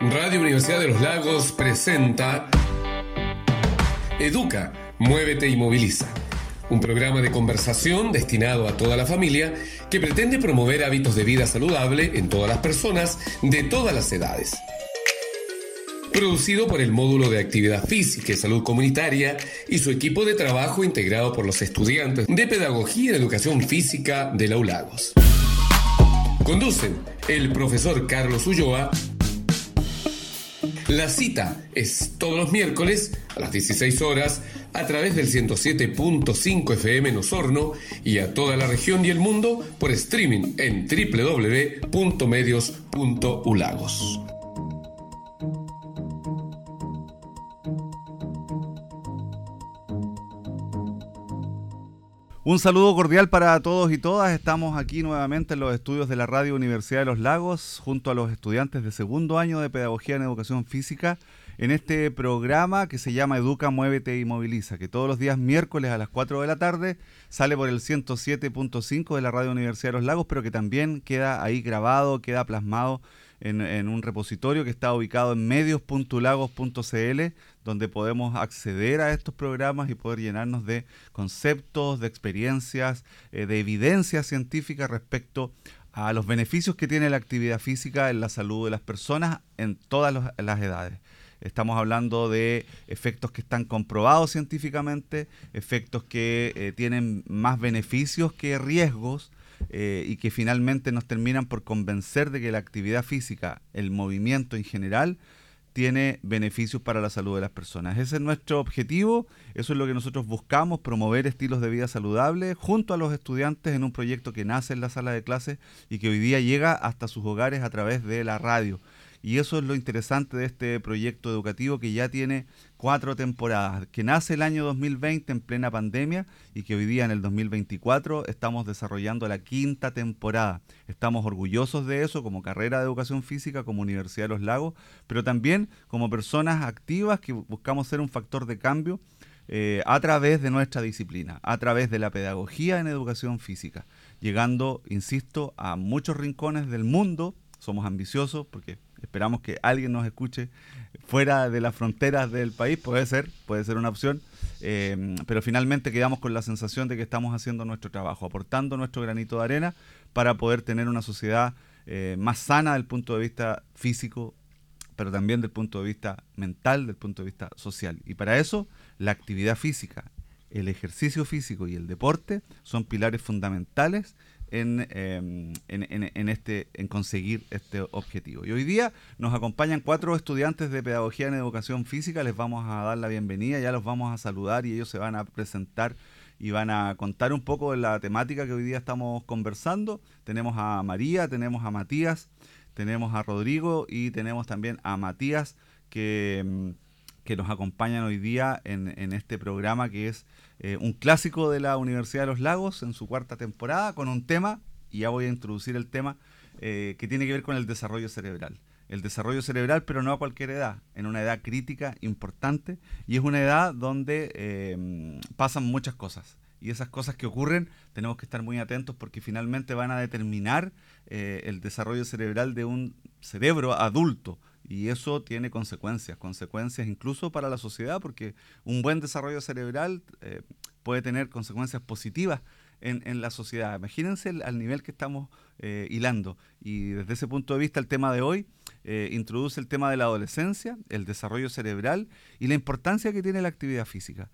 Radio Universidad de los Lagos presenta Educa, Muévete y Moviliza, un programa de conversación destinado a toda la familia que pretende promover hábitos de vida saludable en todas las personas de todas las edades. Producido por el Módulo de Actividad Física y Salud Comunitaria y su equipo de trabajo integrado por los estudiantes de Pedagogía y Educación Física de la ULagos. Conducen el profesor Carlos Ulloa. La cita es todos los miércoles a las 16 horas a través del 107.5 FM en Osorno y a toda la región y el mundo por streaming en www.medios.ulagos. Un saludo cordial para todos y todas. Estamos aquí nuevamente en los estudios de la Radio Universidad de los Lagos junto a los estudiantes de segundo año de Pedagogía en Educación Física en este programa que se llama Educa, Muévete y Moviliza, que todos los días miércoles a las 4 de la tarde sale por el 107.5 de la Radio Universidad de los Lagos, pero que también queda ahí grabado, queda plasmado en un repositorio que está ubicado en medios.ulagos.cl, donde podemos acceder a estos programas y poder llenarnos de conceptos, de experiencias, de evidencia científica respecto a los beneficios que tiene la actividad física en la salud de las personas en todas las edades. Estamos hablando de efectos que están comprobados científicamente, efectos que tienen más beneficios que riesgos, y que finalmente nos terminan por convencer de que la actividad física, el movimiento en general, tiene beneficios para la salud de las personas. Ese es nuestro objetivo, eso es lo que nosotros buscamos, promover estilos de vida saludables junto a los estudiantes en un proyecto que nace en la sala de clases y que hoy día llega hasta sus hogares a través de la radio. Y eso es lo interesante de este proyecto educativo que ya tiene 4 temporadas, que nace el año 2020 en plena pandemia y que hoy día en el 2024 estamos desarrollando la 5ª temporada. Estamos orgullosos de eso como carrera de educación física, como Universidad de los Lagos, pero también como personas activas que buscamos ser un factor de cambio a través de nuestra disciplina, a través de la pedagogía en educación física, llegando, insisto, a muchos rincones del mundo. Somos ambiciosos porque esperamos que alguien nos escuche fuera de las fronteras del país, puede ser una opción, pero finalmente quedamos con la sensación de que estamos haciendo nuestro trabajo, aportando nuestro granito de arena para poder tener una sociedad más sana desde el punto de vista físico, pero también desde el punto de vista mental, desde el punto de vista social. Y para eso, la actividad física, el ejercicio físico y el deporte son pilares fundamentales en conseguir este objetivo. Y hoy día nos acompañan 4 estudiantes de Pedagogía en Educación Física. Les vamos a dar la bienvenida, ya los vamos a saludar y ellos se van a presentar y van a contar un poco de la temática que hoy día estamos conversando. Tenemos a María, tenemos a Matías, tenemos a Rodrigo y tenemos también a Matías que nos acompañan hoy día en este programa que es un clásico de la Universidad de los Lagos en su 4ª temporada con un tema, y ya voy a introducir el tema, que tiene que ver con el desarrollo cerebral. El desarrollo cerebral, pero no a cualquier edad, en una edad crítica, importante, y es una edad donde pasan muchas cosas. Y esas cosas que ocurren tenemos que estar muy atentos porque finalmente van a determinar el desarrollo cerebral de un cerebro adulto. Y eso tiene consecuencias incluso para la sociedad, porque un buen desarrollo cerebral puede tener consecuencias positivas en la sociedad. Imagínense al nivel que estamos hilando. Y desde ese punto de vista el tema de hoy introduce el tema de la adolescencia, el desarrollo cerebral y la importancia que tiene la actividad física.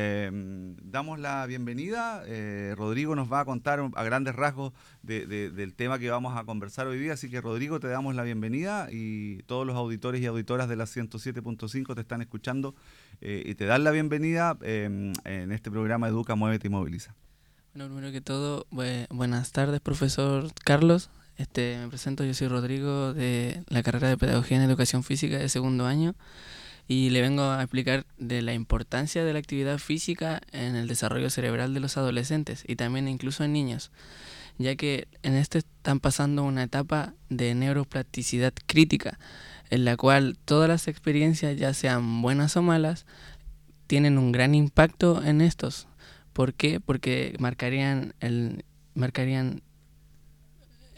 Damos la bienvenida. Rodrigo nos va a contar a grandes rasgos del tema que vamos a conversar hoy día, así que Rodrigo, te damos la bienvenida y todos los auditores y auditoras de la 107.5 te están escuchando y te dan la bienvenida en este programa Educa, Muévete y Moviliza. Bueno, primero que todo, buenas tardes, profesor Carlos. Me presento, yo soy Rodrigo de la carrera de Pedagogía en Educación Física de segundo año y le vengo a explicar de la importancia de la actividad física en el desarrollo cerebral de los adolescentes y también incluso en niños, ya que en están pasando una etapa de neuroplasticidad crítica, en la cual todas las experiencias, ya sean buenas o malas, tienen un gran impacto en estos. ¿Por qué? Porque marcarían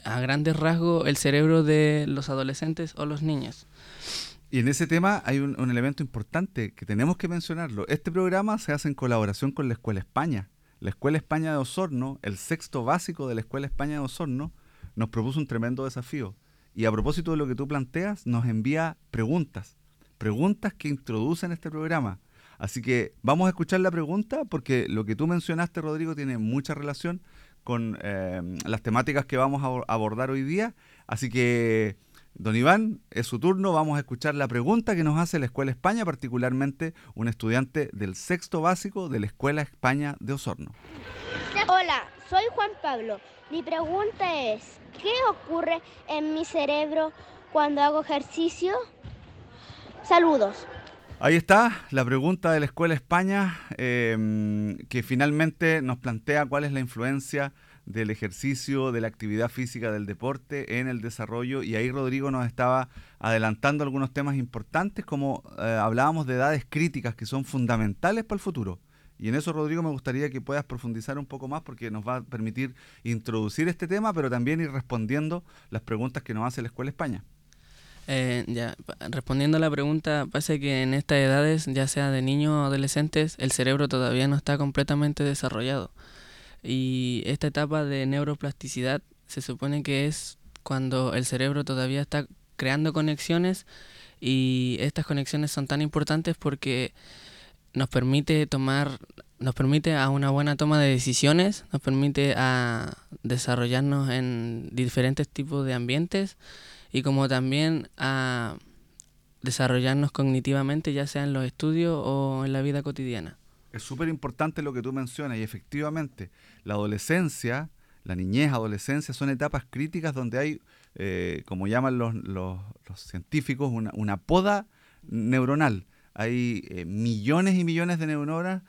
a grandes rasgos el cerebro de los adolescentes o los niños. Y en ese tema hay un elemento importante que tenemos que mencionarlo. Este programa se hace en colaboración con la Escuela España. La Escuela España de Osorno, el sexto básico de la Escuela España de Osorno, nos propuso un tremendo desafío. Y a propósito de lo que tú planteas, nos envía preguntas que introducen este programa. Así que vamos a escuchar la pregunta porque lo que tú mencionaste, Rodrigo, tiene mucha relación con las temáticas que vamos a abordar hoy día. Así que, don Iván, es su turno. Vamos a escuchar la pregunta que nos hace la Escuela España, particularmente un estudiante del sexto básico de la Escuela España de Osorno. Hola, soy Juan Pablo. Mi pregunta es, ¿qué ocurre en mi cerebro cuando hago ejercicio? Saludos. Ahí está la pregunta de la Escuela España, que finalmente nos plantea cuál es la influencia del ejercicio, de la actividad física, del deporte en el desarrollo. Y ahí Rodrigo nos estaba adelantando algunos temas importantes, como hablábamos de edades críticas que son fundamentales para el futuro. Y en eso, Rodrigo, me gustaría que puedas profundizar un poco más porque nos va a permitir introducir este tema, pero también ir respondiendo las preguntas que nos hace la Escuela España. Respondiendo a la pregunta, pasa que en estas edades, ya sea de niños o adolescentes, el cerebro todavía no está completamente desarrollado. Y esta etapa de neuroplasticidad se supone que es cuando el cerebro todavía está creando conexiones, y estas conexiones son tan importantes porque nos permite a una buena toma de decisiones, nos permite a desarrollarnos en diferentes tipos de ambientes y como también a desarrollarnos cognitivamente, ya sea en los estudios o en la vida cotidiana. Es súper importante lo que tú mencionas y efectivamente la adolescencia, la niñez, adolescencia son etapas críticas donde hay, como llaman los científicos, una poda neuronal. Hay millones y millones de neuronas,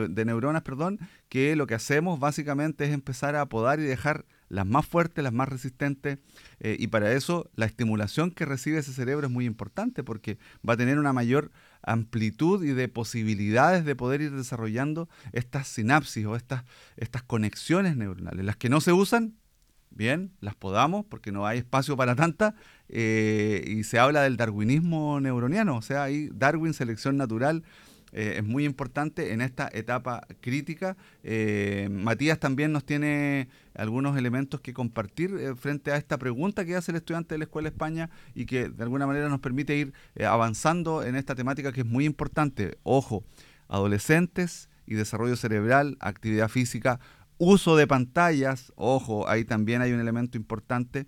que lo que hacemos básicamente es empezar a podar y dejar las más fuertes, las más resistentes, y para eso la estimulación que recibe ese cerebro es muy importante porque va a tener una mayor amplitud y de posibilidades de poder ir desarrollando estas sinapsis o estas conexiones neuronales. Las que no se usan, bien, las podamos porque no hay espacio para tantas, y se habla del darwinismo neuroniano, o sea, ahí Darwin, selección natural, es muy importante en esta etapa crítica. Matías también nos tiene algunos elementos que compartir frente a esta pregunta que hace el estudiante de la Escuela España y que de alguna manera nos permite ir avanzando en esta temática que es muy importante. Ojo, adolescentes y desarrollo cerebral, actividad física, uso de pantallas, ojo, ahí también hay un elemento importante,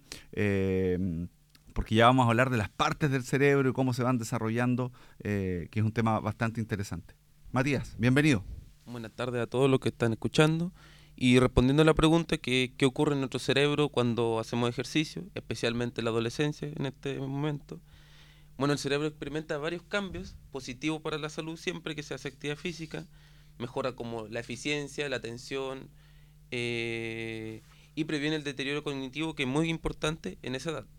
porque ya vamos a hablar de las partes del cerebro y cómo se van desarrollando, que es un tema bastante interesante. Matías, bienvenido. Buenas tardes a todos los que están escuchando. Y respondiendo a la pregunta, ¿qué ocurre en nuestro cerebro cuando hacemos ejercicio, especialmente en la adolescencia en este momento? Bueno, el cerebro experimenta varios cambios positivos para la salud siempre que se hace actividad física. Mejora como la eficiencia, la atención, y previene el deterioro cognitivo, que es muy importante en esa edad.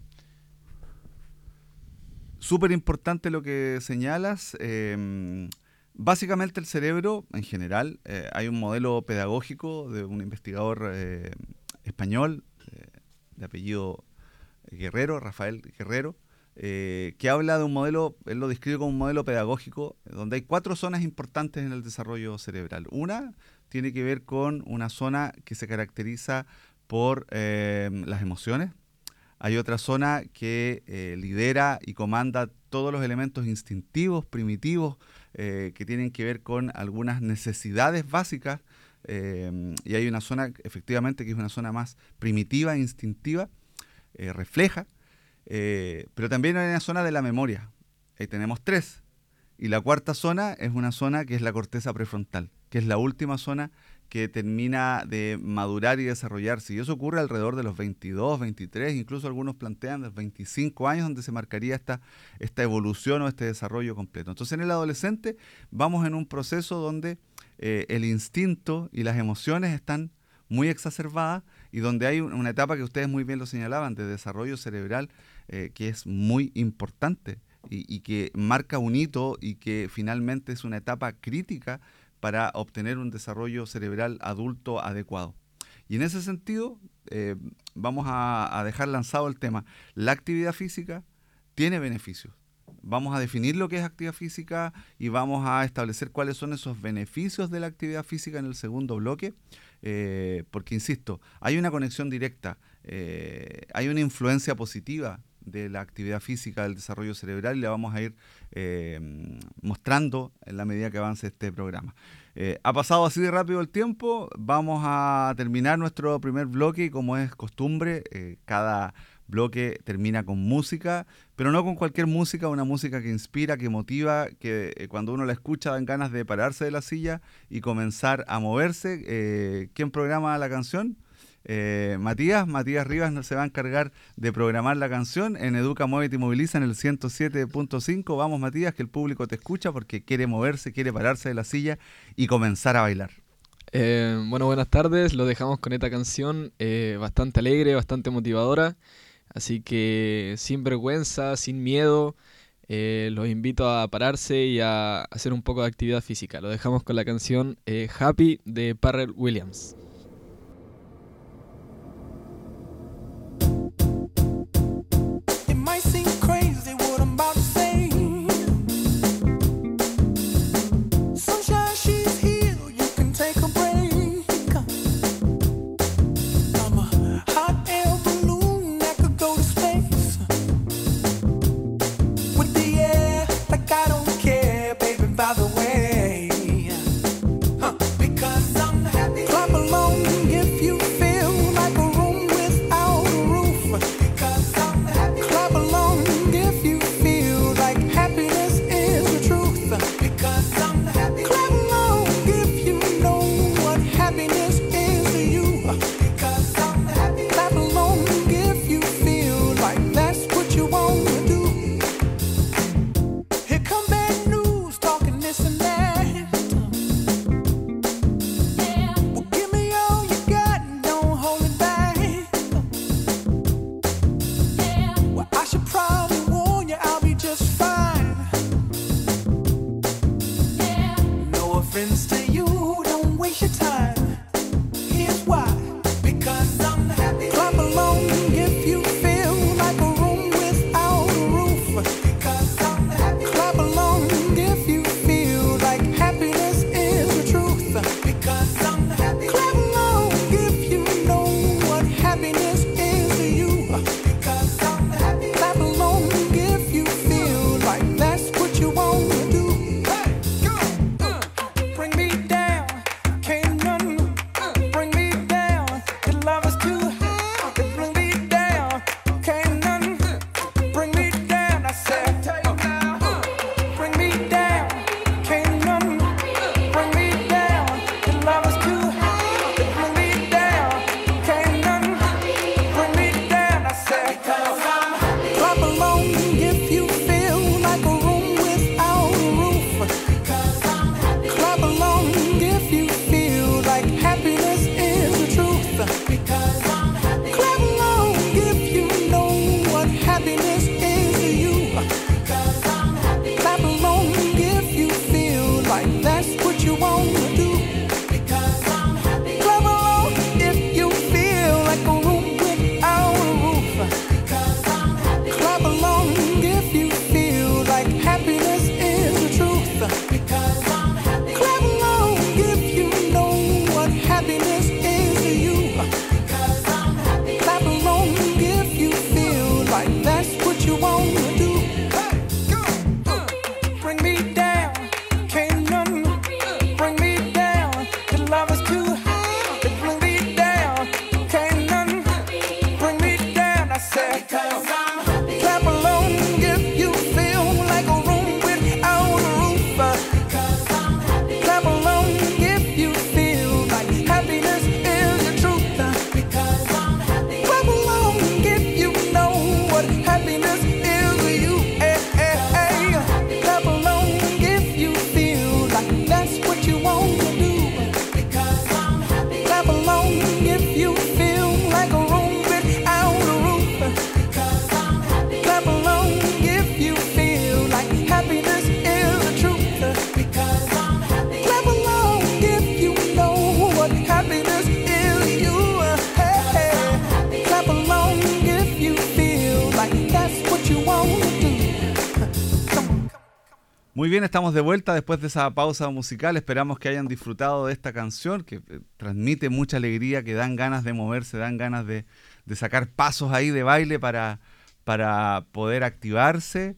Súper importante lo que señalas. Básicamente el cerebro, en general, hay un modelo pedagógico de un investigador español de apellido Guerrero, Rafael Guerrero, que habla de un modelo, él lo describe como un modelo pedagógico, donde hay 4 zonas importantes en el desarrollo cerebral. Una tiene que ver con una zona que se caracteriza por las emociones. Hay otra zona que lidera y comanda todos los elementos instintivos, primitivos, que tienen que ver con algunas necesidades básicas, y hay una zona, efectivamente, que es una zona más primitiva, instintiva, refleja, pero también hay una zona de la memoria. Ahí tenemos 3. Y la cuarta zona es una zona que es la corteza prefrontal, que es la última zona que termina de madurar y desarrollarse. Y eso ocurre alrededor de los 22, 23, incluso algunos plantean los 25 años donde se marcaría esta evolución o este desarrollo completo. Entonces en el adolescente vamos en un proceso donde el instinto y las emociones están muy exacerbadas y donde hay una etapa que ustedes muy bien lo señalaban de desarrollo cerebral, que es muy importante y que marca un hito y que finalmente es una etapa crítica para obtener un desarrollo cerebral adulto adecuado. Y en ese sentido, vamos a dejar lanzado el tema. La actividad física tiene beneficios. Vamos a definir lo que es actividad física y vamos a establecer cuáles son esos beneficios de la actividad física en el segundo bloque, porque, insisto, hay una conexión directa, hay una influencia positiva de la actividad física del desarrollo cerebral y la vamos a ir mostrando en la medida que avance este programa. Ha pasado así de rápido el tiempo, vamos a terminar nuestro primer bloque y, como es costumbre, cada bloque termina con música, pero no con cualquier música, una música que inspira, que motiva, que cuando uno la escucha dan ganas de pararse de la silla y comenzar a moverse. ¿Quién programa la canción? Matías Rivas se va a encargar de programar la canción en Educa, Muévete y Moviliza en el 107.5. Vamos, Matías, que el público te escucha porque quiere moverse, quiere pararse de la silla y comenzar a bailar. Bueno, buenas tardes. Lo dejamos con esta canción bastante alegre, bastante motivadora. Así que sin vergüenza, sin miedo, los invito a pararse y a hacer un poco de actividad física. Lo dejamos con la canción Happy de Pharrell Williams. Clap along. Muy bien, estamos de vuelta después de esa pausa musical. Esperamos que hayan disfrutado de esta canción que transmite mucha alegría, que dan ganas de moverse, dan ganas de sacar pasos ahí de baile para poder activarse.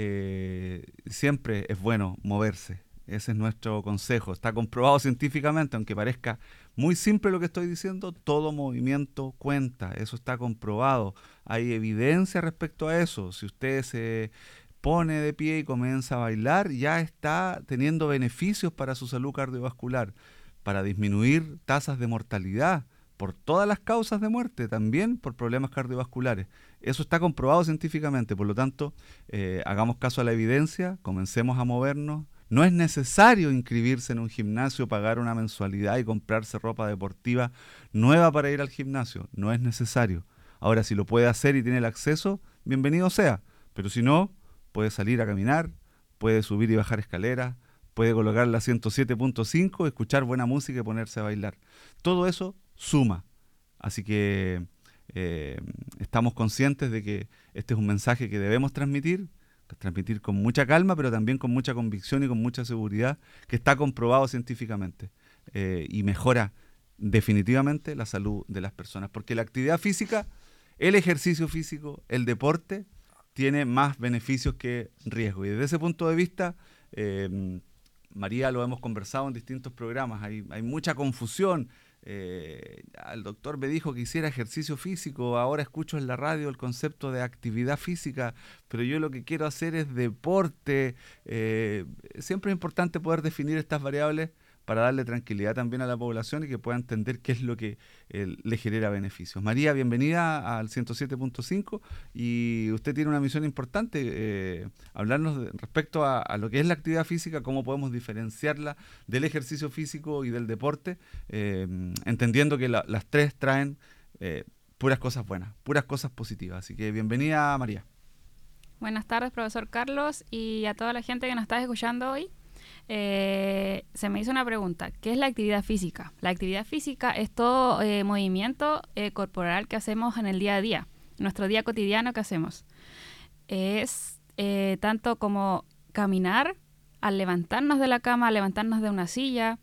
Siempre es bueno moverse. Ese es nuestro consejo. Está comprobado científicamente, aunque parezca muy simple lo que estoy diciendo, todo movimiento cuenta. Eso está comprobado. Hay evidencia respecto a eso. Si usted se pone de pie y comienza a bailar, ya está teniendo beneficios para su salud cardiovascular, para disminuir tasas de mortalidad por todas las causas de muerte, también por problemas cardiovasculares. Eso está comprobado científicamente, por lo tanto, hagamos caso a la evidencia, comencemos a movernos. No es necesario inscribirse en un gimnasio, pagar una mensualidad y comprarse ropa deportiva nueva para ir al gimnasio. No es necesario. Ahora, si lo puede hacer y tiene el acceso, bienvenido sea. Pero si no, puede salir a caminar, puede subir y bajar escaleras, puede colocar la 107.5, escuchar buena música y ponerse a bailar. Todo eso suma. Así que estamos conscientes de que este es un mensaje que debemos transmitir con mucha calma, pero también con mucha convicción y con mucha seguridad, que está comprobado científicamente y mejora definitivamente la salud de las personas. Porque la actividad física, el ejercicio físico, el deporte, tiene más beneficios que riesgos. Y desde ese punto de vista, María, lo hemos conversado en distintos programas, hay mucha confusión. El doctor me dijo que hiciera ejercicio físico, ahora escucho en la radio el concepto de actividad física, pero yo lo que quiero hacer es deporte. Siempre es importante poder definir estas variables para darle tranquilidad también a la población y que pueda entender qué es lo que le genera beneficios. María, bienvenida al 107.5 y usted tiene una misión importante, hablarnos respecto a lo que es la actividad física, cómo podemos diferenciarla del ejercicio físico y del deporte, entendiendo que las tres traen puras cosas buenas, puras cosas positivas. Así que bienvenida, María. Buenas tardes, profesor Carlos, y a toda la gente que nos está escuchando hoy. Se me hizo una pregunta. ¿Qué es la actividad física? La actividad física es todo movimiento corporal que hacemos en el día a día, nuestro día cotidiano que hacemos. Es tanto como caminar, al levantarnos de la cama, al levantarnos de una silla,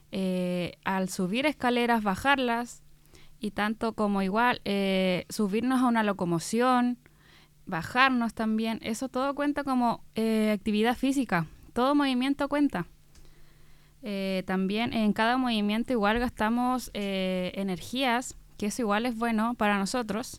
al subir escaleras, bajarlas, y tanto como igual subirnos a una locomoción, bajarnos también. Eso todo cuenta como actividad física. Todo movimiento cuenta. También en cada movimiento igual gastamos energías, que eso igual es bueno para nosotros.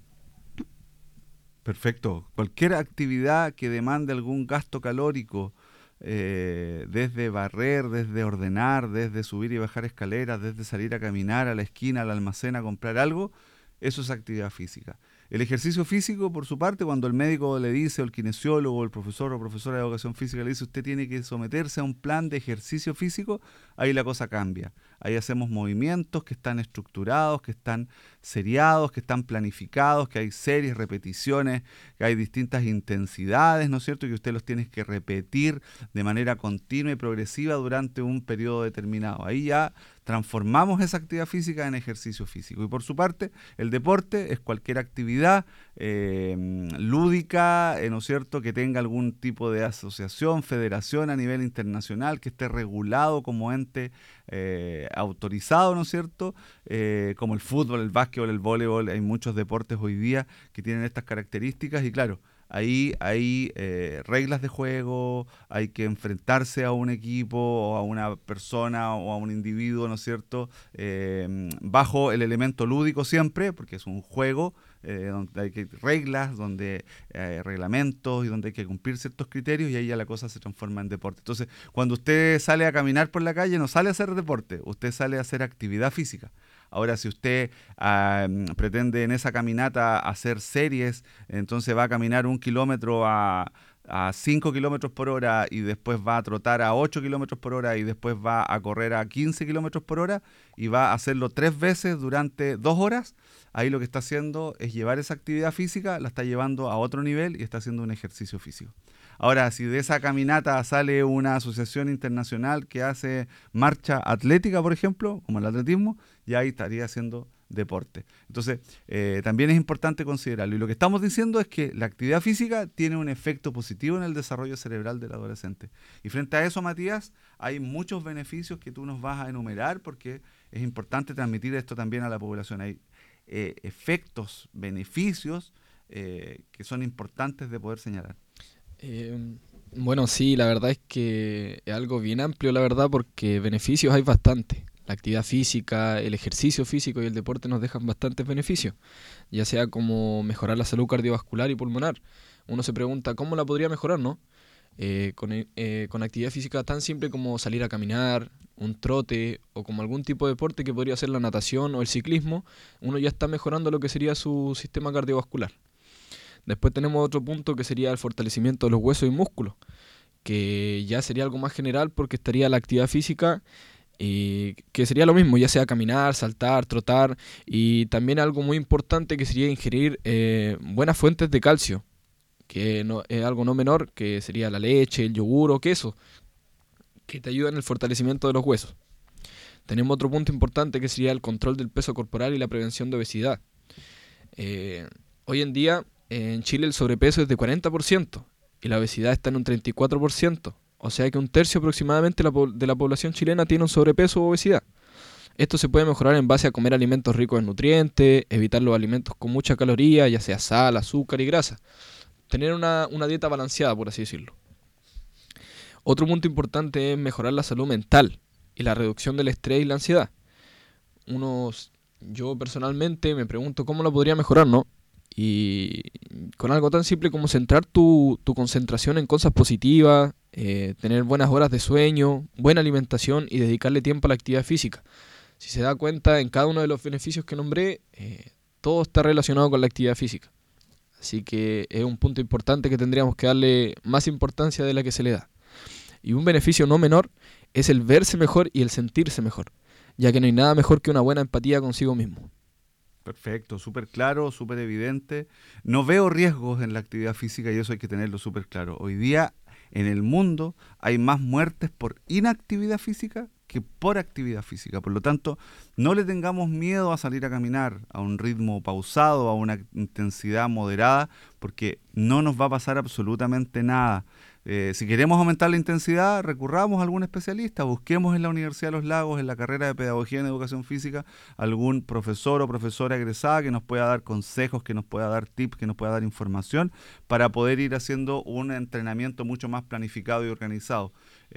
Perfecto. Cualquier actividad que demande algún gasto calórico, desde barrer, desde ordenar, desde subir y bajar escaleras, desde salir a caminar a la esquina, al almacén a comprar algo, eso es actividad física. El ejercicio físico, por su parte, cuando el médico le dice, o el kinesiólogo, o el profesor o profesora de educación física le dice, usted tiene que someterse a un plan de ejercicio físico, ahí la cosa cambia. Ahí hacemos movimientos que están estructurados, que están seriados, que están planificados, que hay series, repeticiones, que hay distintas intensidades, ¿no es cierto? Y que usted los tiene que repetir de manera continua y progresiva durante un periodo determinado. Ahí ya transformamos esa actividad física en ejercicio físico. Y por su parte, el deporte es cualquier actividad lúdica, ¿no es cierto?, que tenga algún tipo de asociación, federación a nivel internacional, que esté regulado como ente autorizado, ¿no es cierto?, como el fútbol, el básquetbol, el voleibol. Hay muchos deportes hoy día que tienen estas características y claro, ahí hay reglas de juego, hay que enfrentarse a un equipo o a una persona o a un individuo, ¿no es cierto?, bajo el elemento lúdico siempre, porque es un juego donde hay reglas, donde hay reglamentos y donde hay que cumplir ciertos criterios y ahí ya la cosa se transforma en deporte. Entonces, cuando usted sale a caminar por la calle, no sale a hacer deporte, usted sale a hacer actividad física. Ahora, si usted pretende en esa caminata hacer series, entonces va a caminar 1 kilómetro a 5 kilómetros por hora y después va a trotar a 8 kilómetros por hora y después va a correr a 15 kilómetros por hora y va a hacerlo 3 veces durante 2 horas, ahí lo que está haciendo es llevar esa actividad física, la está llevando a otro nivel y está haciendo un ejercicio físico. Ahora, si de esa caminata sale una asociación internacional que hace marcha atlética, por ejemplo, como el atletismo, ya ahí estaría haciendo deporte. Entonces, también es importante considerarlo. Y lo que estamos diciendo es que la actividad física tiene un efecto positivo en el desarrollo cerebral del adolescente. Y frente a eso, Matías, hay muchos beneficios que tú nos vas a enumerar, porque es importante transmitir esto también a la población. Hay efectos, beneficios que son importantes de poder señalar. Bueno, sí, la verdad es que es algo bien amplio, la verdad, porque beneficios hay bastante. La actividad física, el ejercicio físico y el deporte nos dejan bastantes beneficios, ya sea como mejorar la salud cardiovascular y pulmonar. Uno se pregunta, ¿cómo la podría mejorar, no? Con actividad física tan simple como salir a caminar, un trote o como algún tipo de deporte que podría ser la natación o el ciclismo, uno ya está mejorando lo que sería su sistema cardiovascular. Después tenemos otro punto que sería el fortalecimiento de los huesos y músculos, que ya sería algo más general porque estaría la actividad física, que sería lo mismo, ya sea caminar, saltar, trotar, y también algo muy importante que sería ingerir buenas fuentes de calcio, que no, es algo no menor, que sería la leche, el yogur o queso, que te ayudan en el fortalecimiento de los huesos. Tenemos otro punto importante que sería el control del peso corporal y la prevención de obesidad. Hoy en día en Chile el sobrepeso es de 40% y la obesidad está en un 34%, o sea que un tercio aproximadamente de la población chilena tiene un sobrepeso o obesidad. Esto se puede mejorar en base a comer alimentos ricos en nutrientes, evitar los alimentos con mucha caloría, ya sea sal, azúcar y grasa. Tener una dieta balanceada, por así decirlo. Otro punto importante es mejorar la salud mental y la reducción del estrés y la ansiedad. Yo personalmente me pregunto cómo la podría mejorar, ¿no? Y con algo tan simple como centrar tu concentración en cosas positivas, tener buenas horas de sueño, buena alimentación y dedicarle tiempo a la actividad física. Si se da cuenta, en cada uno de los beneficios que nombré, todo está relacionado con la actividad física. Así que es un punto importante que tendríamos que darle más importancia de la que se le da. Y un beneficio no menor es el verse mejor y el sentirse mejor, ya que no hay nada mejor que una buena empatía consigo mismo. Perfecto, súper claro, súper evidente. No veo riesgos en la actividad física y eso hay que tenerlo súper claro. Hoy día en el mundo hay más muertes por inactividad física que por actividad física. Por lo tanto, no le tengamos miedo a salir a caminar a un ritmo pausado, a una intensidad moderada, porque no nos va a pasar absolutamente nada. Si queremos aumentar la intensidad, recurramos a algún especialista, busquemos en la Universidad de los Lagos, en la carrera de Pedagogía en Educación Física, algún profesor o profesora egresada que nos pueda dar consejos, que nos pueda dar tips, que nos pueda dar información para poder ir haciendo un entrenamiento mucho más planificado y organizado.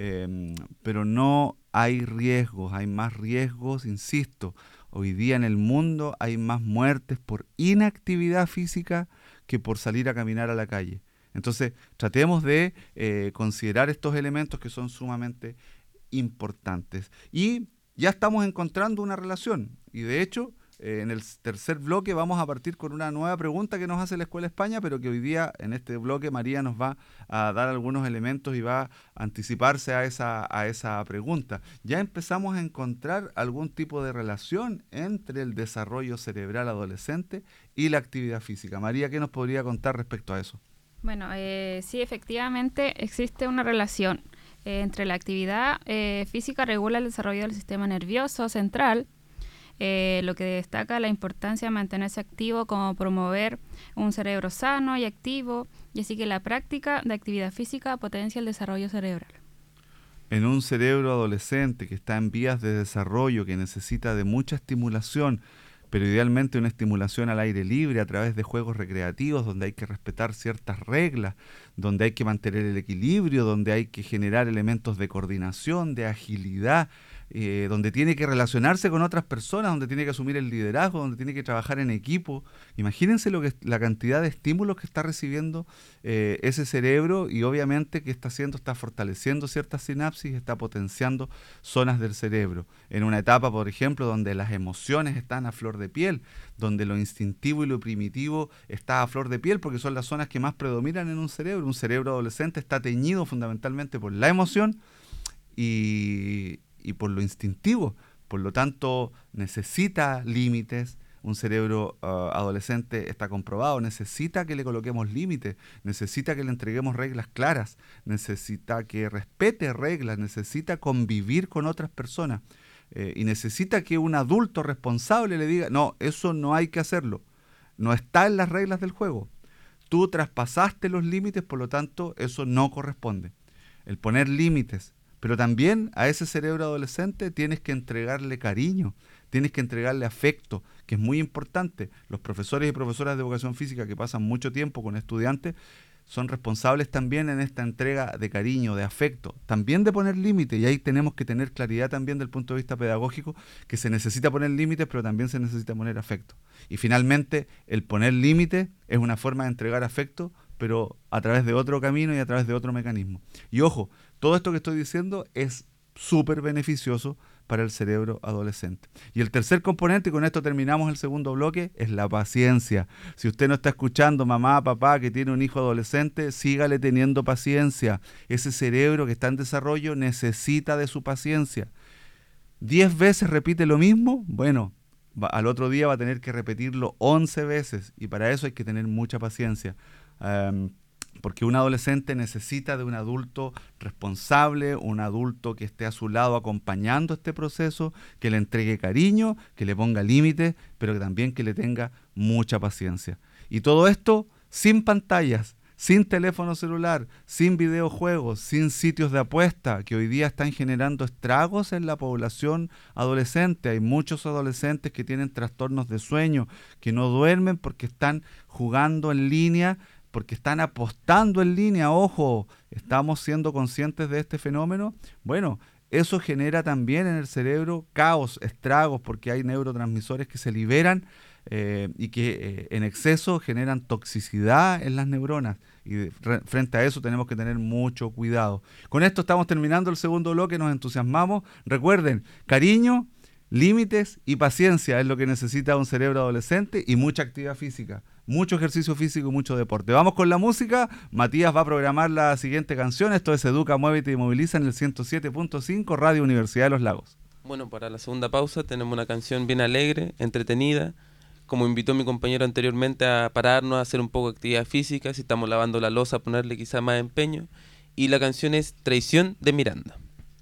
Pero no hay riesgos, hay más riesgos, insisto, hoy día en el mundo hay más muertes por inactividad física que por salir a caminar a la calle. Entonces, tratemos de considerar estos elementos que son sumamente importantes. Y ya estamos encontrando una relación. Y de hecho, en el tercer bloque vamos a partir con una nueva pregunta que nos hace la Escuela España, pero que hoy día en este bloque María nos va a dar algunos elementos y va a anticiparse a esa pregunta. Ya empezamos a encontrar algún tipo de relación entre el desarrollo cerebral adolescente y la actividad física. María, ¿qué nos podría contar respecto a eso? Bueno, sí, efectivamente existe una relación entre la actividad física regula el desarrollo del sistema nervioso central, lo que destaca la importancia de mantenerse activo como promover un cerebro sano y activo, y así que la práctica de actividad física potencia el desarrollo cerebral. En un cerebro adolescente que está en vías de desarrollo, que necesita de mucha estimulación, pero idealmente una estimulación al aire libre a través de juegos recreativos donde hay que respetar ciertas reglas, donde hay que mantener el equilibrio, donde hay que generar elementos de coordinación, de agilidad, donde tiene que relacionarse con otras personas, donde tiene que asumir el liderazgo, donde tiene que trabajar en equipo. Imagínense la cantidad de estímulos que está recibiendo ese cerebro, y obviamente que está haciendo, está fortaleciendo ciertas sinapsis, está potenciando zonas del cerebro. En una etapa, por ejemplo, donde las emociones están a flor de piel, donde lo instintivo y lo primitivo está a flor de piel, porque son las zonas que más predominan en un cerebro. Un cerebro adolescente está teñido fundamentalmente por la emoción y por lo instintivo. Por lo tanto, necesita límites. Un cerebro adolescente, está comprobado, necesita que le coloquemos límites, necesita que le entreguemos reglas claras, necesita que respete reglas, necesita convivir con otras personas. y necesita que un adulto responsable le diga, no, eso no hay que hacerlo, no está en las reglas del juego. Tú traspasaste los límites, por lo tanto, eso no corresponde. El poner límites, pero también a ese cerebro adolescente tienes que entregarle cariño, tienes que entregarle afecto, que es muy importante. Los profesores y profesoras de educación física que pasan mucho tiempo con estudiantes son responsables también en esta entrega de cariño, de afecto, también de poner límites, y ahí tenemos que tener claridad también del punto de vista pedagógico, que se necesita poner límites, pero también se necesita poner afecto. Y finalmente, el poner límites es una forma de entregar afecto, pero a través de otro camino y a través de otro mecanismo. Y ojo, todo esto que estoy diciendo es súper beneficioso para el cerebro adolescente. Y el tercer componente, y con esto terminamos el segundo bloque, es la paciencia. Si usted no está escuchando, mamá, papá, que tiene un hijo adolescente, sígale teniendo paciencia. Ese cerebro que está en desarrollo necesita de su paciencia. 10 veces repite lo mismo, bueno, al otro día va a tener que repetirlo 11 veces, y para eso hay que tener mucha paciencia. Porque un adolescente necesita de un adulto responsable, un adulto que esté a su lado acompañando este proceso, que le entregue cariño, que le ponga límites, pero que también que le tenga mucha paciencia. Y todo esto sin pantallas, sin teléfono celular, sin videojuegos, sin sitios de apuesta, que hoy día están generando estragos en la población adolescente. Hay muchos adolescentes que tienen trastornos de sueño, que no duermen porque están jugando en línea, porque están apostando en línea. Ojo, ¿estamos siendo conscientes de este fenómeno? Bueno, eso genera también en el cerebro caos, estragos, porque hay neurotransmisores que se liberan y que en exceso generan toxicidad en las neuronas. Y frente a eso tenemos que tener mucho cuidado. Con esto estamos terminando el segundo bloque, nos entusiasmamos. Recuerden, cariño, límites y paciencia es lo que necesita un cerebro adolescente, y mucha actividad física. Mucho ejercicio físico y mucho deporte. Vamos con la música. Matías va a programar la siguiente canción. Esto es Educa, Muévete y Moviliza en el 107.5 Radio Universidad de los Lagos. Bueno, para la segunda pausa tenemos una canción bien alegre, entretenida. Como invitó mi compañero anteriormente, a pararnos, a hacer un poco de actividad física. Si estamos lavando la loza, ponerle quizá más empeño. Y la canción es Traición de Miranda.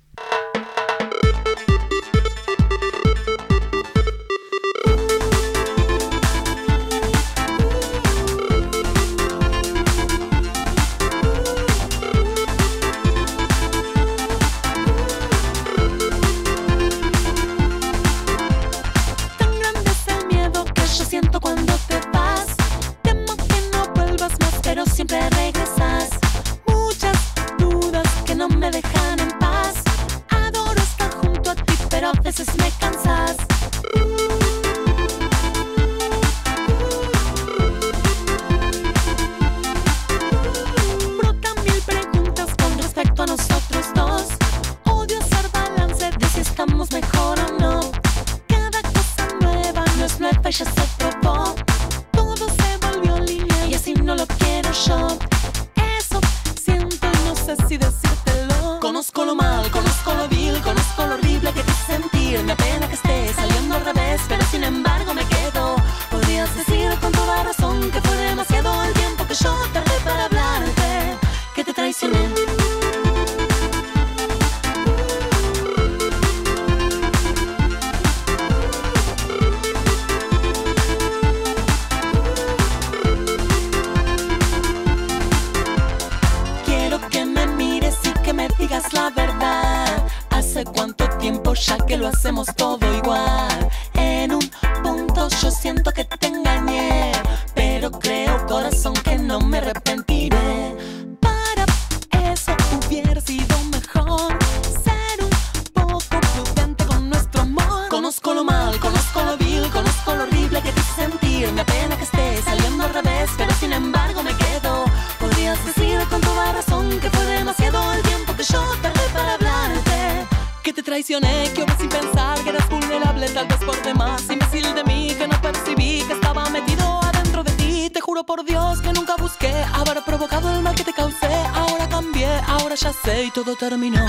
Siempre regresas, muchas dudas que no me dejan en paz. Adoro estar junto a ti, pero a veces me cansas. Brotan mil preguntas con respecto a nosotros dos. Odio hacer balance de si estamos mejor o no. Cada cosa nueva no es nueva y ya se probó. Todo se volvió lineal y así no lo quiero yo. Eso siento y no sé si decírtelo. Conozco lo mal, conozco lo vil, conozco lo horrible que te hice sentir. Me apena que esté saliendo al revés, pero sin embargo me quedo. Podrías decir con toda razón que fue demasiado el tiempo que yo tardé para hablarte, que te traicioné. Digas la verdad, hace cuánto tiempo ya que lo hacemos todo igual. En un punto yo siento que te engañé, pero creo corazón que no me arrepentiré. Para eso hubiera sido mejor ser un poco prudente con nuestro amor. Conozco lo mal, conozco lo vil, conozco lo horrible que te hice sentir. Me apena que esté saliendo al revés, pero sin embargo me quedo. Podrías decir con toda razón que fue demasiado el tiempo que yo tardé para hablarte, que te traicioné, que obra sin pensar que eras vulnerable, tal vez por demás. Imbécil de mí, que no percibí que estaba metido adentro de ti. Te juro por Dios que nunca busqué haber provocado el mal que te causé. Ahora cambié, ahora ya sé y todo terminó.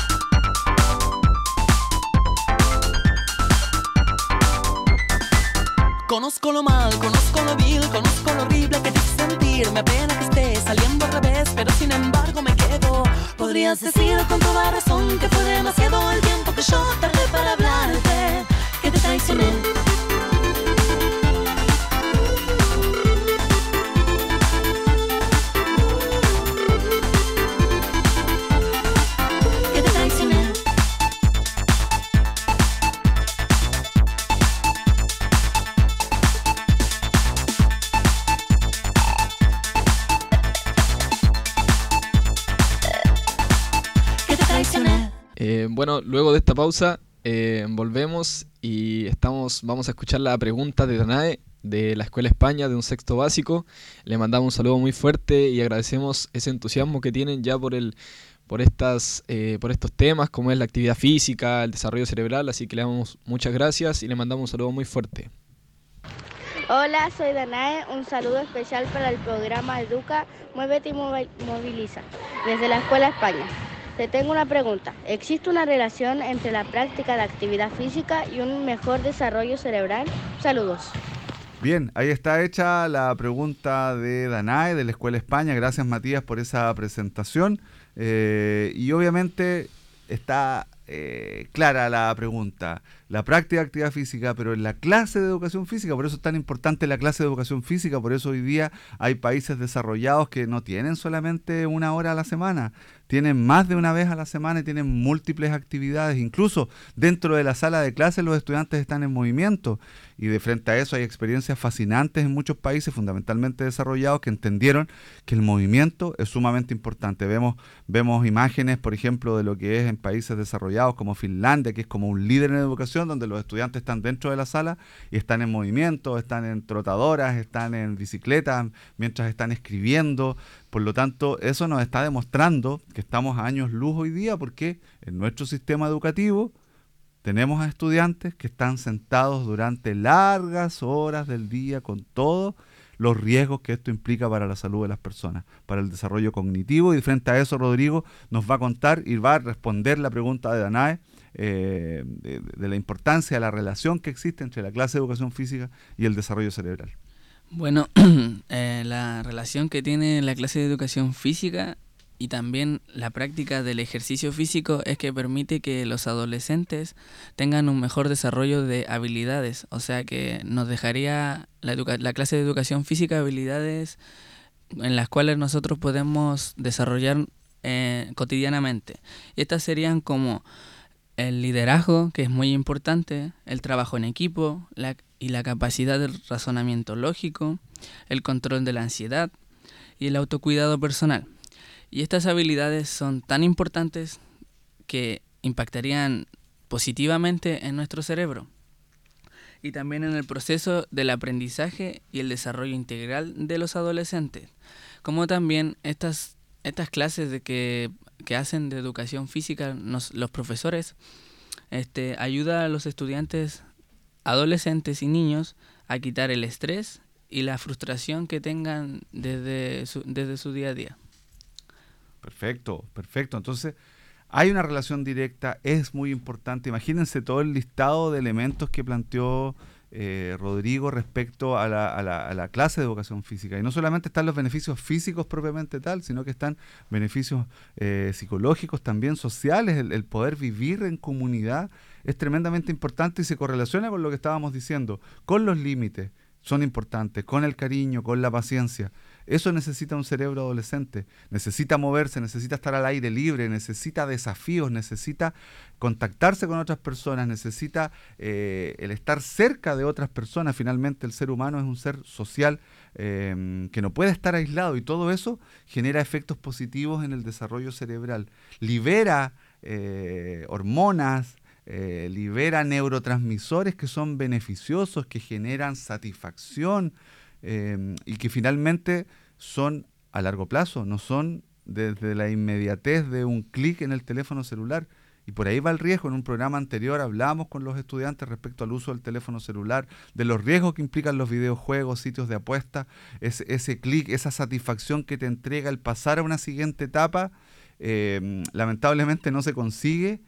Conozco lo mal, conozco lo vil, conozco lo horrible que te hice sentir. Me apena que esté saliendo al revés, pero sin embargo me quedo. Podrías decir con toda razón que fue demasiado el tiempo que yo tardé para hablarte, que te traicioné. Bueno, luego de esta pausa volvemos y vamos a escuchar la pregunta de Danae de la Escuela España de un sexto básico. Le mandamos un saludo muy fuerte y agradecemos ese entusiasmo que tienen ya por estos temas como es la actividad física, el desarrollo cerebral, así que le damos muchas gracias y le mandamos un saludo muy fuerte. Hola, soy Danae. Un saludo especial para el programa Educa, Muévete y Moviliza, desde la Escuela España. Te tengo una pregunta. ¿Existe una relación entre la práctica de actividad física y un mejor desarrollo cerebral? Saludos. Bien, ahí está hecha la pregunta de Danae de la Escuela España. Gracias, Matías, por esa presentación. Y obviamente está clara la pregunta. La práctica de actividad física, pero en la clase de educación física, por eso es tan importante la clase de educación física, por eso hoy día hay países desarrollados que no tienen solamente 1 hora a la semana, tienen más de una vez a la semana y tienen múltiples actividades. Incluso dentro de la sala de clases los estudiantes están en movimiento y de frente a eso hay experiencias fascinantes en muchos países fundamentalmente desarrollados que entendieron que el movimiento es sumamente importante. Vemos imágenes, por ejemplo, de lo que es en países desarrollados como Finlandia, que es como un líder en educación, donde los estudiantes están dentro de la sala y están en movimiento, están en trotadoras, están en bicicletas, mientras están escribiendo. Por lo tanto, eso nos está demostrando que estamos a años luz hoy día, porque en nuestro sistema educativo tenemos a estudiantes que están sentados durante largas horas del día con todos los riesgos que esto implica para la salud de las personas, para el desarrollo cognitivo. Y frente a eso, Rodrigo nos va a contar y va a responder la pregunta de Danae de la importancia de la relación que existe entre la clase de educación física y el desarrollo cerebral. Bueno, la relación que tiene la clase de educación física y también la práctica del ejercicio físico es que permite que los adolescentes tengan un mejor desarrollo de habilidades. O sea que nos dejaría la clase de educación física habilidades en las cuales nosotros podemos desarrollar cotidianamente. Y estas serían como el liderazgo, que es muy importante, el trabajo en equipo y la capacidad del razonamiento lógico, el control de la ansiedad y el autocuidado personal. Y estas habilidades son tan importantes que impactarían positivamente en nuestro cerebro y también en el proceso del aprendizaje y el desarrollo integral de los adolescentes, como también estas clases que hacen de educación física los profesores ayuda a los estudiantes adolescentes y niños a quitar el estrés y la frustración que tengan desde su día a día. Perfecto. Entonces, hay una relación directa, es muy importante. Imagínense todo el listado de elementos que planteó Rodrigo respecto a la clase de educación física. Y no solamente están los beneficios físicos propiamente tal, sino que están beneficios psicológicos, también sociales. El poder vivir en comunidad es tremendamente importante y se correlaciona con lo que estábamos diciendo, con los límites. Son importantes, con el cariño, con la paciencia. Eso necesita un cerebro adolescente. Necesita moverse, necesita estar al aire libre, necesita desafíos, necesita contactarse con otras personas, necesita el estar cerca de otras personas. Finalmente el ser humano es un ser social que no puede estar aislado, y todo eso genera efectos positivos en el desarrollo cerebral. Libera hormonas, libera neurotransmisores que son beneficiosos, que generan satisfacción y que finalmente son a largo plazo, no son desde la inmediatez de un clic en el teléfono celular. Y por ahí va el riesgo. En un programa anterior hablamos con los estudiantes respecto al uso del teléfono celular, de los riesgos que implican los videojuegos, sitios de apuesta, ese clic, esa satisfacción que te entrega el pasar a una siguiente etapa, lamentablemente no se consigue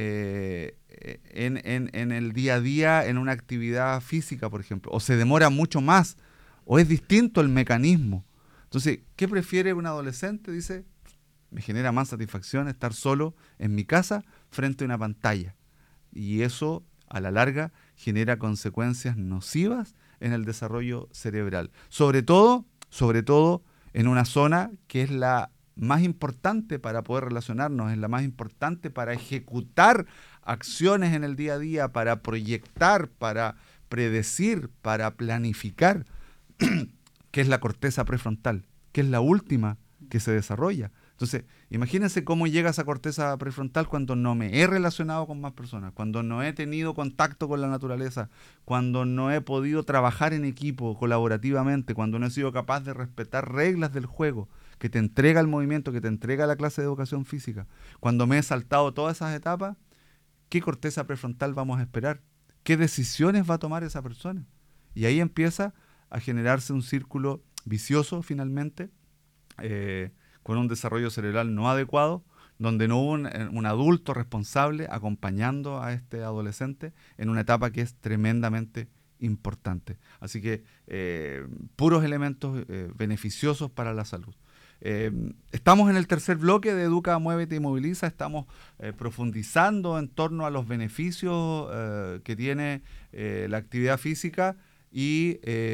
en el día a día, en una actividad física, por ejemplo, o se demora mucho más, o es distinto el mecanismo. Entonces, ¿qué prefiere un adolescente? Dice, Me genera más satisfacción estar solo en mi casa frente a una pantalla. Y eso, a la larga, genera consecuencias nocivas en el desarrollo cerebral. Sobre todo en una zona que es la más importante para poder relacionarnos, es la más importante para ejecutar acciones en el día a día, para proyectar, para predecir, para planificar, que es la corteza prefrontal, que es la última que se desarrolla. Entonces, imagínense cómo llega esa corteza prefrontal cuando no me he relacionado con más personas, cuando no he tenido contacto con la naturaleza, cuando no he podido trabajar en equipo colaborativamente, cuando no he sido capaz de respetar reglas del juego que te entrega el movimiento, que te entrega la clase de educación física. Cuando me he saltado todas esas etapas, ¿qué corteza prefrontal vamos a esperar? ¿Qué decisiones va a tomar esa persona? Y ahí empieza a generarse un círculo vicioso finalmente, con un desarrollo cerebral no adecuado, donde no hubo un adulto responsable acompañando a este adolescente en una etapa que es tremendamente importante. Así que puros elementos beneficiosos para la salud. Estamos en el tercer bloque de Educa, Muévete y Moviliza. Estamos profundizando en torno a los beneficios que tiene la actividad física y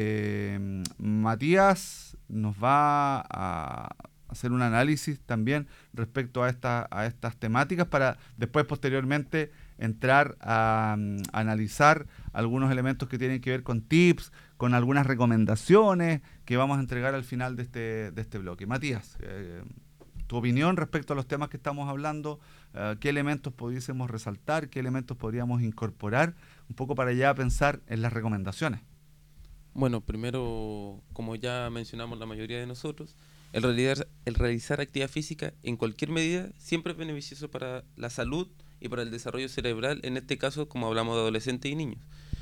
Matías nos va a hacer un análisis también respecto a estas temáticas para después posteriormente entrar a analizar algunos elementos que tienen que ver con tips, con algunas recomendaciones que vamos a entregar al final de este bloque. Matías, tu opinión respecto a los temas que estamos hablando, qué elementos pudiésemos resaltar, qué elementos podríamos incorporar, un poco para ya pensar en las recomendaciones. Bueno, primero, como ya mencionamos la mayoría de nosotros, el realizar actividad física en cualquier medida siempre es beneficioso para la salud y para el desarrollo cerebral, en este caso como hablamos de adolescentes y niños.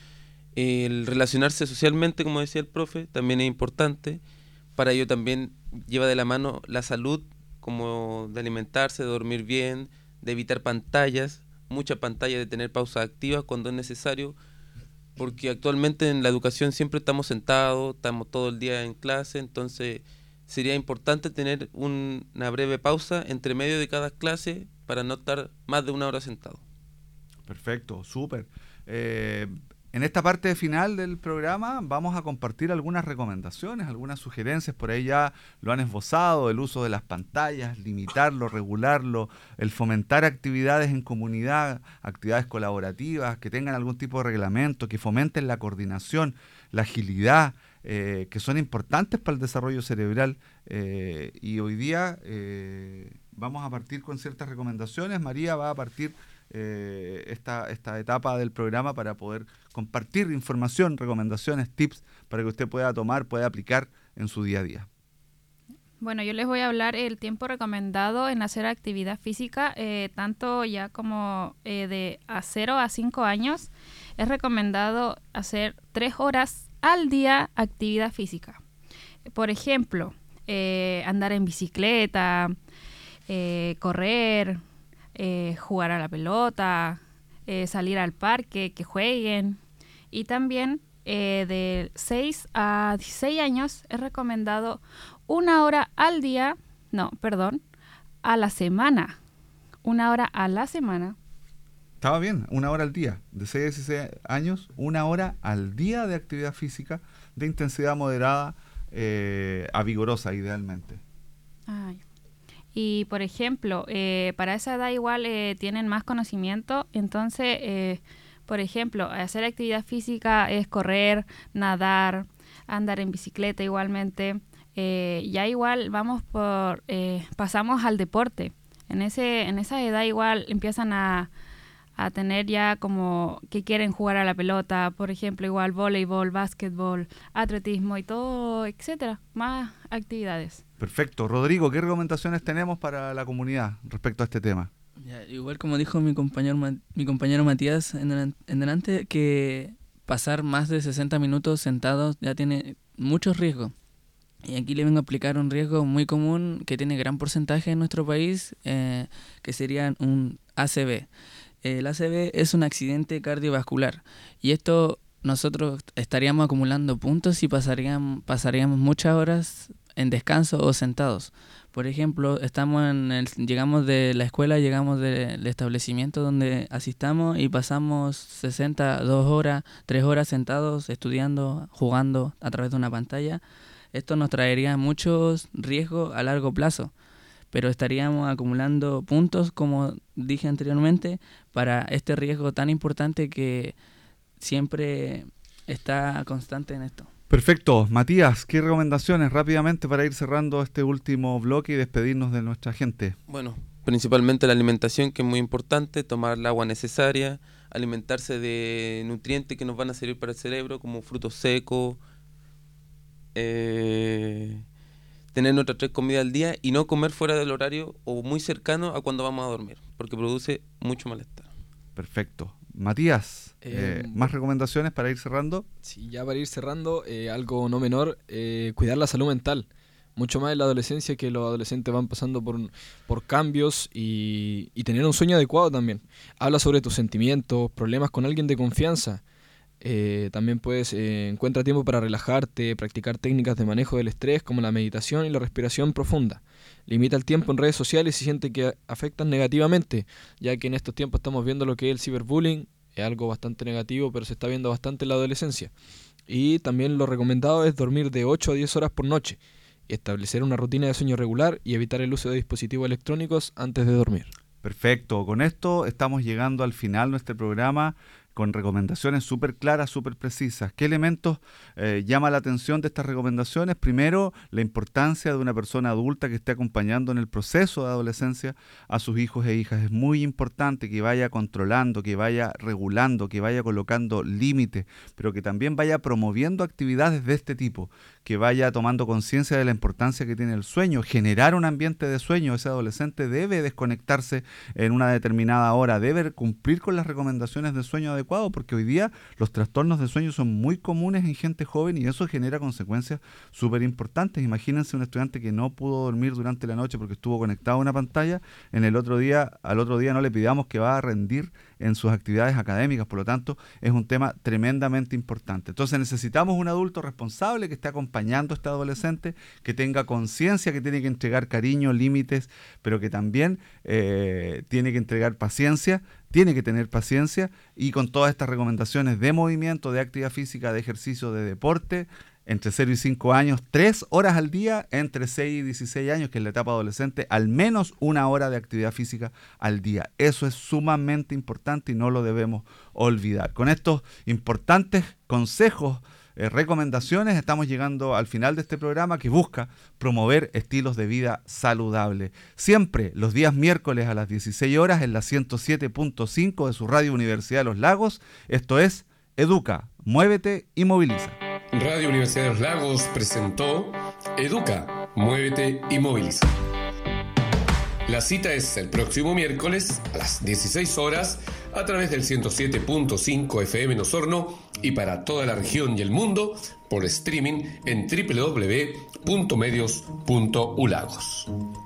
El relacionarse socialmente, como decía el profe, también es importante. Para ello también lleva de la mano la salud, como de alimentarse, de dormir bien, de evitar pantallas, mucha pantalla, de tener pausas activas cuando es necesario, porque actualmente en la educación siempre estamos sentados, estamos todo el día en clase, entonces sería importante tener una breve pausa entre medio de cada clase para no estar más de 1 hora sentado. Perfecto, súper. En esta parte final del programa vamos a compartir algunas recomendaciones, algunas sugerencias, por ahí ya lo han esbozado, el uso de las pantallas, limitarlo, regularlo, el fomentar actividades en comunidad, actividades colaborativas, que tengan algún tipo de reglamento, que fomenten la coordinación, la agilidad, que son importantes para el desarrollo cerebral. Y hoy día vamos a partir con ciertas recomendaciones. María va a partir esta etapa del programa para poder compartir información, recomendaciones, tips para que usted pueda tomar, pueda aplicar en su día a día. Bueno, yo les voy a hablar el tiempo recomendado en hacer actividad física, tanto ya como de a 0 a 5 años. Es recomendado hacer 3 horas al día actividad física. Por ejemplo, andar en bicicleta, correr, jugar a la pelota, salir al parque, que jueguen. Y también de 6 a 16 años es recomendado 1 hora al día, a la semana. 1 hora a la semana. Estaba bien, 1 hora al día. De 6 a 16 años, 1 hora al día de actividad física de intensidad moderada a vigorosa, idealmente. Y, por ejemplo, para esa edad igual tienen más conocimiento, entonces, por ejemplo, hacer actividad física es correr, nadar, andar en bicicleta igualmente. Ya igual pasamos al deporte. En esa edad igual empiezan a tener ya como que quieren jugar a la pelota, por ejemplo, igual voleibol, básquetbol, atletismo y todo, etcétera, más actividades. Perfecto. Rodrigo, ¿qué recomendaciones tenemos para la comunidad respecto a este tema? Ya, igual como dijo mi compañero Matías en delante, que pasar más de 60 minutos sentados ya tiene muchos riesgos. Y aquí le vengo a explicar un riesgo muy común que tiene gran porcentaje en nuestro país, que sería un ACV. El ACV es un accidente cardiovascular y esto nosotros estaríamos acumulando puntos y pasaríamos muchas horas en descanso o sentados. Por ejemplo, llegamos de la escuela, llegamos del establecimiento donde asistamos y pasamos 2 horas, 3 horas sentados estudiando, jugando a través de una pantalla. Esto nos traería muchos riesgos a largo plazo, pero estaríamos acumulando puntos, como dije anteriormente, para este riesgo tan importante que siempre está constante en esto. Perfecto. Matías, ¿qué recomendaciones rápidamente para ir cerrando este último bloque y despedirnos de nuestra gente? Bueno, principalmente la alimentación, que es muy importante, tomar el agua necesaria, alimentarse de nutrientes que nos van a servir para el cerebro, como frutos secos, tener nuestras 3 comidas al día y no comer fuera del horario o muy cercano a cuando vamos a dormir, porque produce mucho malestar. Perfecto. Matías, ¿más recomendaciones para ir cerrando? Sí, ya para ir cerrando, algo no menor, cuidar la salud mental. Mucho más en la adolescencia, que los adolescentes van pasando por cambios y tener un sueño adecuado también. Habla sobre tus sentimientos, problemas con alguien de confianza. También encuentra tiempo para relajarte, practicar técnicas de manejo del estrés como la meditación y la respiración profunda. Limita el tiempo en redes sociales si siente que afectan negativamente, ya que en estos tiempos estamos viendo lo que es el ciberbullying, es algo bastante negativo, pero se está viendo bastante en la adolescencia. Y también lo recomendado es dormir de 8 a 10 horas por noche, y establecer una rutina de sueño regular y evitar el uso de dispositivos electrónicos antes de dormir. Perfecto, con esto estamos llegando al final de nuestro programa, con recomendaciones súper claras, súper precisas. ¿Qué elementos llama la atención de estas recomendaciones? Primero, la importancia de una persona adulta que esté acompañando en el proceso de adolescencia a sus hijos e hijas. Es muy importante que vaya controlando, que vaya regulando, que vaya colocando límites, pero que también vaya promoviendo actividades de este tipo, que vaya tomando conciencia de la importancia que tiene el sueño, generar un ambiente de sueño. Ese adolescente debe desconectarse en una determinada hora, debe cumplir con las recomendaciones de sueño adecuado, porque hoy día los trastornos de sueño son muy comunes en gente joven y eso genera consecuencias súper importantes. Imagínense un estudiante que no pudo dormir durante la noche porque estuvo conectado a una pantalla, al otro día no le pidamos que va a rendir en sus actividades académicas. Por lo tanto, es un tema tremendamente importante. Entonces necesitamos un adulto responsable que esté acompañando a este adolescente, que tenga conciencia que tiene que entregar cariño, límites, pero que también tiene que entregar paciencia, tiene que tener paciencia, y con todas estas recomendaciones de movimiento, de actividad física, de ejercicio, de deporte, entre 0 y 5 años, 3 horas al día, entre 6 y 16 años, que es la etapa adolescente, al menos 1 hora de actividad física al día. Eso es sumamente importante y no lo debemos olvidar. Con estos importantes consejos, recomendaciones, estamos llegando al final de este programa que busca promover estilos de vida saludables. Siempre los días miércoles a las 16 horas en la 107.5 de su Radio Universidad de los Lagos. Esto es Educa, Muévete y Moviliza. Radio Universidad de los Lagos presentó Educa, Muévete y Moviliza. La cita es el próximo miércoles a las 16 horas a través del 107.5 FM en Osorno y para toda la región y el mundo por streaming en www.medios.ulagos.